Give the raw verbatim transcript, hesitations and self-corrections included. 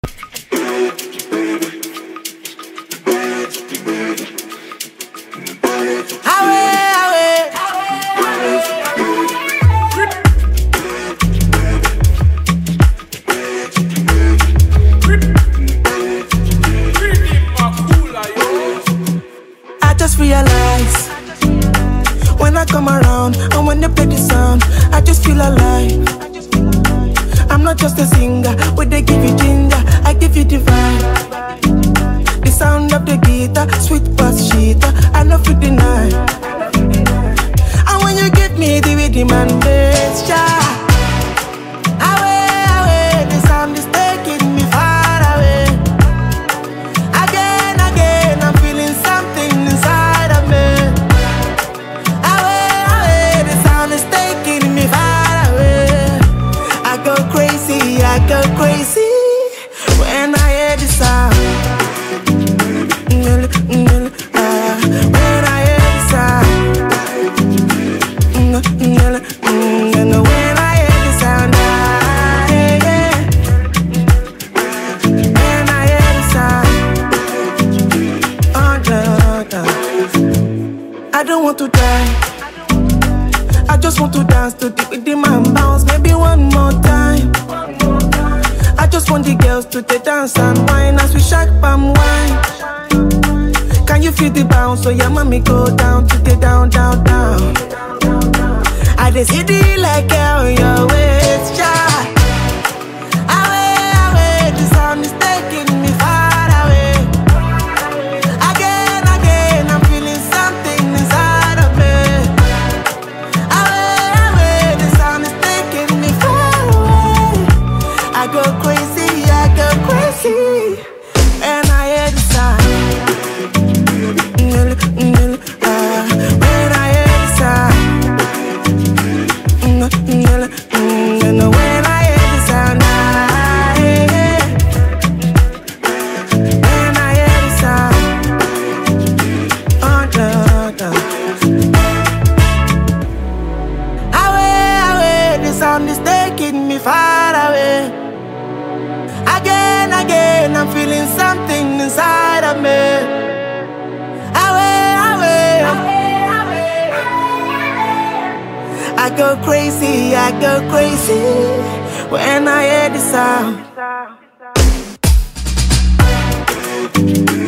realize when I come around and when they play the sound, I just feel alive. I'm not just a singer, but they give you ginger, I give you the vibe. The sound of the guitar, sweet bass sheeter, I know for the night. And when you give me the rhythm and bass, yeah. Away, away, the sound is taking me far away. Again, again, I'm feeling something inside of me. Away, away, the sound is taking me far away. I go crazy, I go crazy when I hear the sound. When I hear the sound. And when I hear the sound, yeah, yeah. When I hear the sound, oh, no, no. I don't want to die, I just want to dance to the rhythm and bounce, maybe one more time. I just want the girls to take dance and wine as we shake palm wine. Can you feel the bounce? So yeah, mommy go down to the down, down, down. I just hit it like hell on your waist, yeah. Away, away, the sound is taking me far away. Again, again, I'm feeling something inside of me. Away, away, the sound is taking me far away. I go crazy, I go crazy, and I hear the sound. When I hear the sound. And when I hear the sound, yeah. When I hear the sound, oh, no, no. Away, away, the sound is taking me far away. Again, again, I'm feeling something inside of me. Away, away, I go crazy, I go crazy when I hear the sound.